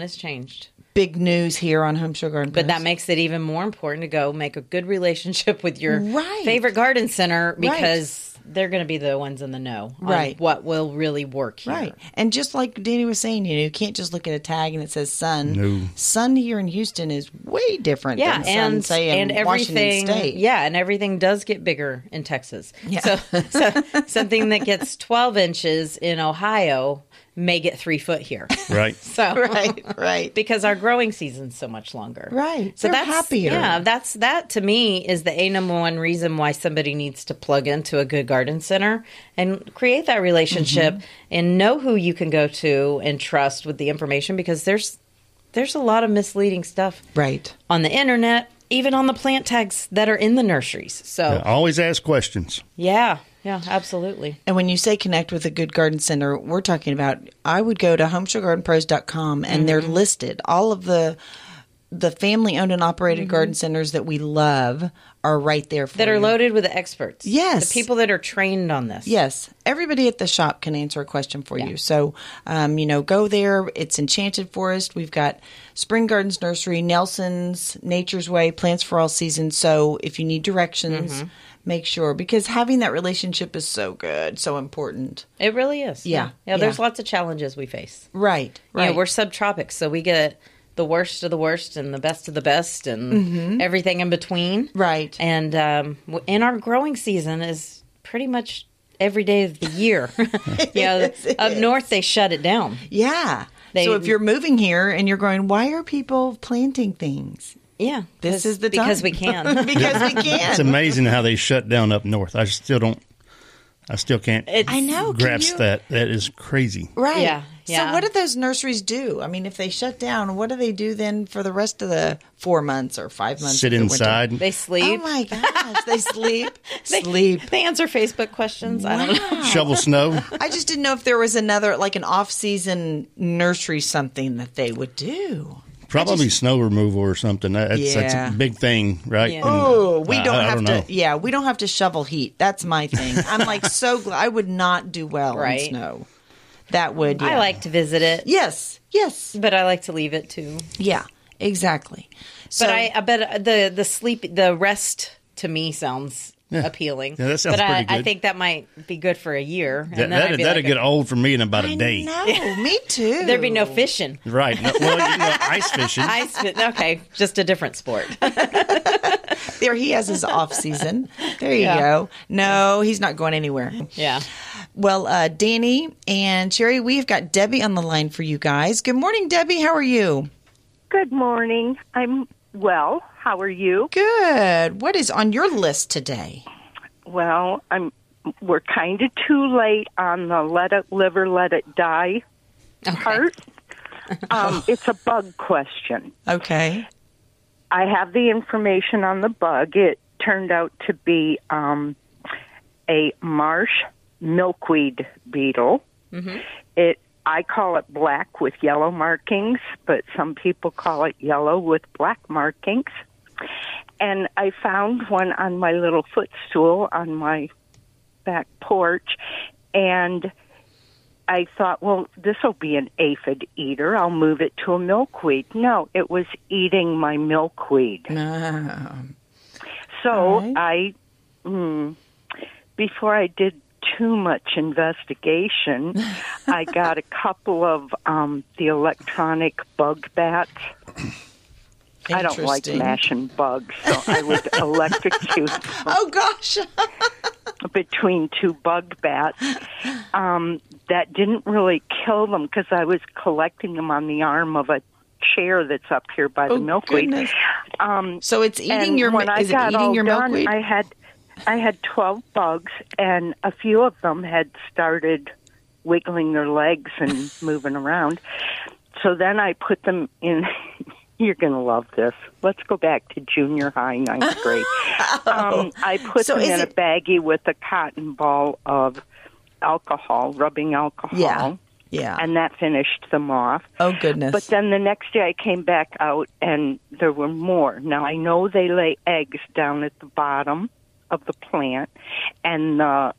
Big news here on Home Show Garden Post. But that makes it even more important to go make a good relationship with your favorite garden center, because they're going to be the ones in the know on what will really work here. Right. And just like Danny was saying, you can't just look at a tag and it says sun. No. Sun here in Houston is way different than sun, say, in Washington State. Yeah, and everything does get bigger in Texas. Yeah. So something that gets 12 inches in Ohio may get 3 foot here. Right. So right. Because our growing season's so much longer. Right. So they're happier. Yeah, that to me is the number one reason why somebody needs to plug into a good garden center and create that relationship and know who you can go to and trust with the information, because there's a lot of misleading stuff on the internet, even on the plant tags that are in the nurseries. So always ask questions. Yeah, absolutely. And when you say connect with a good garden center, we're talking about, I would go to homeshowgardenpros.com and they're listed. All of the family-owned and operated garden centers that we love are right there for you. That are loaded with the experts. Yes. The people that are trained on this. Yes. Everybody at the shop can answer a question for you. So, go there. It's Enchanted Forest. We've got Spring Gardens Nursery, Nelson's, Nature's Way, Plants for All Seasons. So if you need directions, make sure, because having that relationship is so good, so important. It really is. Yeah. There's lots of challenges we face. Right. We're subtropics, so we get the worst of the worst and the best of the best and everything in between. Right. And in our growing season is pretty much every day of the year. Up north, they shut it down. Yeah. So if you're moving here and you're going, why are people planting things? Yeah. This is the time. Because we can. Because we can. It's amazing how they shut down up north. I still can't grasp that. That is crazy. Right. Yeah. So what do those nurseries do? I mean, if they shut down, what do they do then for the rest of the 4 months or 5 months? Sit inside. They sleep. Oh, my gosh. They sleep. Sleep. They answer Facebook questions. Wow. I don't know. Shovel snow. I just didn't know if there was another, like an off-season nursery something that they would do. Probably snow removal or something. That's a big thing, right? Yeah. Oh, we don't have to. know. Yeah, we don't have to shovel heat. That's my thing. I'm like so glad. I would not do well in snow. That would. Yeah. I like to visit it. Yes. But I like to leave it too. Yeah, exactly. But I bet the rest to me sounds appealing. Yeah, that sounds pretty good. I think that might be good for a year. And that'd get old for me in about a day. No, me too. There'd be no fishing. Right. Well, ice fishing. Okay, just a different sport. There he has his off season. There you go. No, he's not going anywhere. Yeah. Well, Danny and Sherry, we've got Debbie on the line for you guys. Good morning, Debbie. How are you? Good morning. I'm well. How are you? Good. What is on your list today? Well, we're kind of too late on the let it live or let it die part. It's a bug question. Okay. I have the information on the bug. It turned out to be a marsh milkweed beetle. Mm-hmm. I call it black with yellow markings, but some people call it yellow with black markings. And I found one on my little footstool on my back porch, and I thought, well, this will be an aphid eater. I'll move it to a milkweed. No, it was eating my milkweed. So I, before I did too much investigation, I got a couple of the electronic bug bats. I don't like mashing bugs, so I would electrocute them. Oh, gosh. Between two bug bats. That didn't really kill them because I was collecting them on the arm of a chair that's up here by the milkweed. So it's eating your milkweed? I had 12 bugs, and a few of them had started wiggling their legs and moving around. So then I put them in. You're going to love this. Let's go back to junior high, ninth grade. I put them in a baggie with a cotton ball of alcohol, rubbing alcohol. Yeah. And that finished them off. Oh, goodness. But then the next day I came back out, and there were more. Now, I know they lay eggs down at the bottom of the plant, and the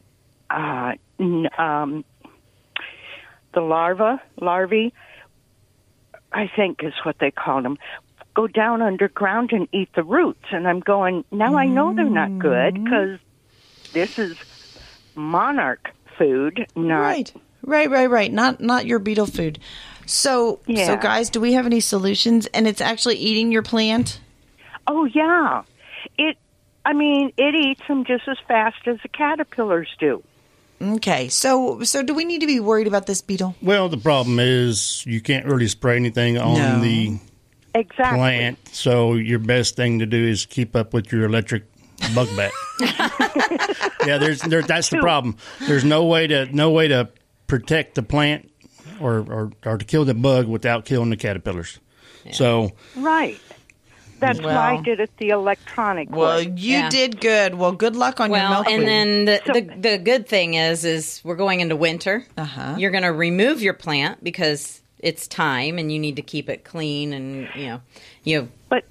larvae, I think is what they call them, go down underground and eat the roots. And I'm going, now I know they're not good because this is monarch food, not... Right. Not your beetle food. So guys, do we have any solutions? And it's actually eating your plant? Oh, yeah. It eats them just as fast as the caterpillars do. Okay, so do we need to be worried about this beetle? Well, the problem is you can't really spray anything on the plant, so your best thing to do is keep up with your electric bug bat. Yeah, that's the problem. There's no way to protect the plant or to kill the bug without killing the caterpillars. Yeah. So That's why I did it the electronic way. Well, you did good. Well, good luck on your milkweed. And then the good thing is we're going into winter. Uh-huh. You're going to remove your plant because it's time and you need to keep it clean and But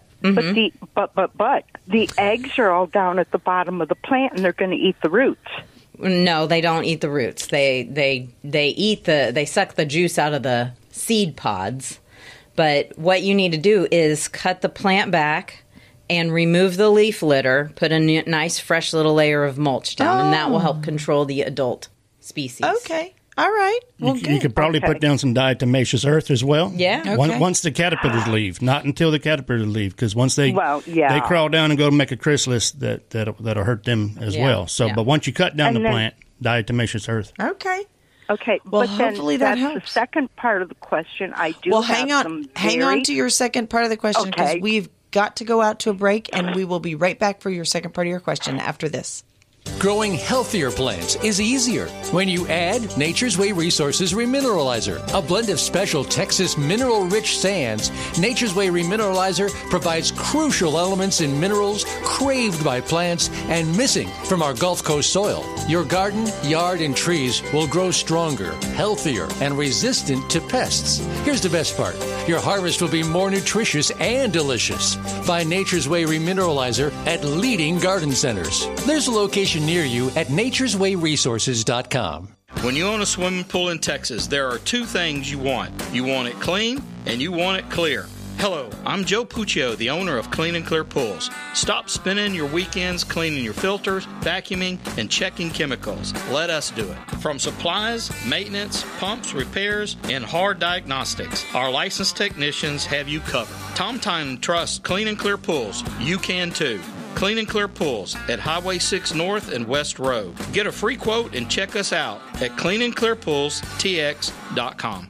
the eggs are all down at the bottom of the plant and they're going to eat the roots. No, they don't eat the roots. They suck the juice out of the seed pods. But what you need to do is cut the plant back and remove the leaf litter, put a nice fresh little layer of mulch down, and that will help control the adult species. Okay. All right. Well, you could probably put down some diatomaceous earth as well. Yeah. Okay. Once the caterpillars leave, not until the caterpillars leave, because once they crawl down and go to make a chrysalis, that'll hurt them as well. So, but once you cut down the plant, diatomaceous earth. Okay, well, but hopefully then that that's helps. the second part of the question. I do. Well, hang on to your second part of the question because we've got to go out to a break, and we will be right back for your second part of your question after this. Growing healthier plants is easier when you add Nature's Way Resources Remineralizer, a blend of special Texas mineral-rich sands. Nature's Way Remineralizer provides crucial elements in minerals craved by plants and missing from our Gulf Coast soil. Your garden, yard, and trees will grow stronger, healthier, and resistant to pests. Here's the best part. Your harvest will be more nutritious and delicious. Find Nature's Way Remineralizer at leading garden centers. There's a location near you at natureswayresources.com. When you own a swimming pool in Texas, there are two things you want. You want it clean and you want it clear. Hello, I'm Joe Puccio, the owner of Clean and Clear Pools. Stop spending your weekends cleaning your filters, vacuuming, and checking chemicals. Let us do it. From supplies, maintenance, pumps, repairs, and hard diagnostics, our licensed technicians have you covered. Tom Tynan trusts Clean and Clear Pools. You can too. Clean and Clear Pools at Highway 6 North and West Road. Get a free quote and check us out at cleanandclearpoolstx.com.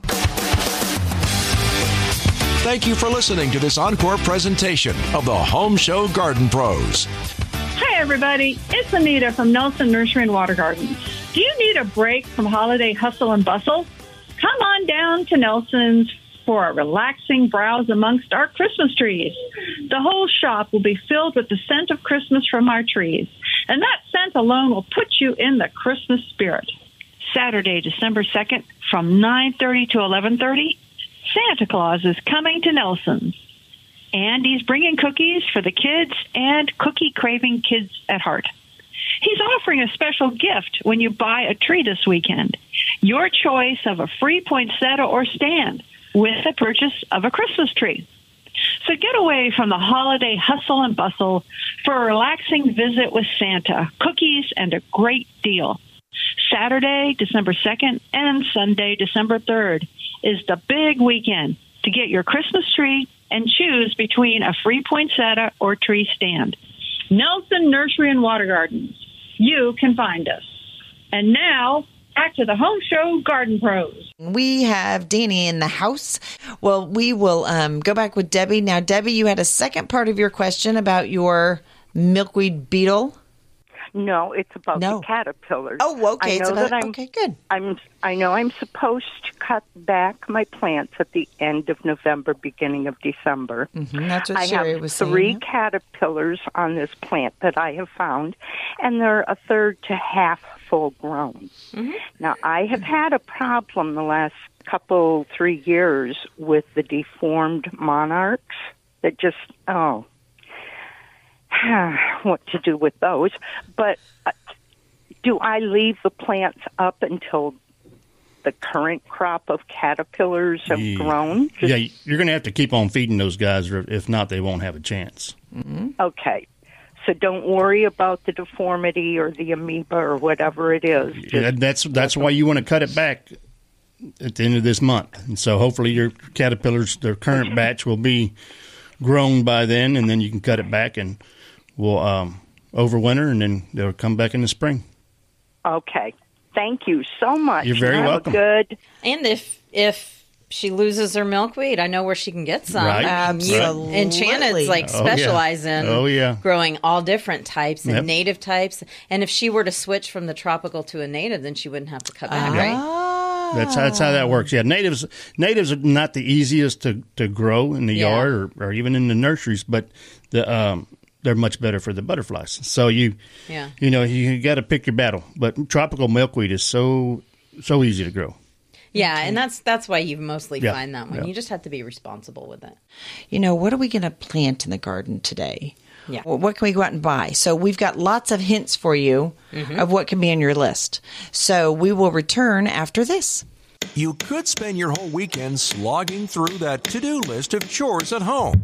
Thank you for listening to this encore presentation of the Home Show Garden Pros. Hi, everybody. It's Anita from Nelson Nursery and Water Gardens. Do you need a break from holiday hustle and bustle? Come on down to Nelson's for a relaxing browse amongst our Christmas trees. The whole shop will be filled with the scent of Christmas from our trees, and that scent alone will put you in the Christmas spirit. Saturday, December 2nd, from 9:30 to 11:30, Santa Claus is coming to Nelson's, and he's bringing cookies for the kids and cookie-craving kids at heart. He's offering a special gift when you buy a tree this weekend. Your choice of a free poinsettia or stand with the purchase of a Christmas tree. So get away from the holiday hustle and bustle for a relaxing visit with Santa, cookies, and a great deal. Saturday, December 2nd, and Sunday, December 3rd is the big weekend to get your Christmas tree and choose between a free poinsettia or tree stand. Nelson Nursery and Water Gardens. You can find us. And now, back to the Home Show Garden Pros. We have Danny in the house. Well, we will go back with Debbie. Now, Debbie, you had a second part of your question about your milkweed beetle. No, it's about the caterpillars. Oh, okay. Okay, good. I know I'm supposed to cut back my plants at the end of November, beginning of December. Mm-hmm, that's what Sherry was saying. I have 3 caterpillars on this plant that I have found, and they're a third to half full grown. Mm-hmm. Now, I have had a problem the last 3 years with the deformed monarchs that just, what to do with those. But do I leave the plants up until the current crop of caterpillars have grown? Yeah, you're going to have to keep on feeding those guys, or if not, they won't have a chance. Mm-hmm. Okay. So don't worry about the deformity or the amoeba or whatever it is. Yeah, that's why you want to cut it back at the end of this month. And so hopefully your caterpillars, their current batch, will be grown by then, and then you can cut it back and we'll overwinter, and then they'll come back in the spring. Okay. Thank you so much. You're very welcome. Good. And if she loses her milkweed, I know where she can get some. Right. Absolutely. Enchanted's specialize in growing all different types and native types. And if she were to switch from the tropical to a native, then she wouldn't have to cut back, right? That's how that works. Yeah, natives are not the easiest to grow in the yard or even in the nurseries, but they're much better for the butterflies. So you got to pick your battle. But tropical milkweed is so easy to grow. Yeah, and that's why you mostly find that one. You just have to be responsible with it. What are we going to plant in the garden today? Yeah. What can we go out and buy? So we've got lots of hints for you of what can be on your list. So we will return after this. You could spend your whole weekend slogging through that to-do list of chores at home.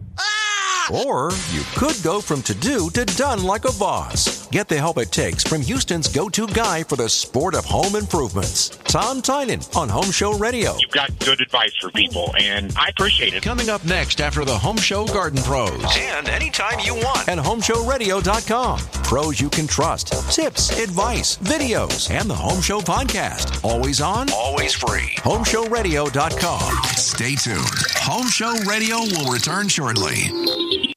Or you could go from to-do to done like a boss. Get the help it takes from Houston's go-to guy for the sport of home improvements, Tom Tynan on Home Show Radio. You've got good advice for people, and I appreciate it. Coming up next after the Home Show Garden Pros. And anytime you want at HomeShowRadio.com. Pros you can trust, tips, advice, videos, and the Home Show podcast. Always on, always free. HomeShowRadio.com. Stay tuned. Home Show Radio will return shortly.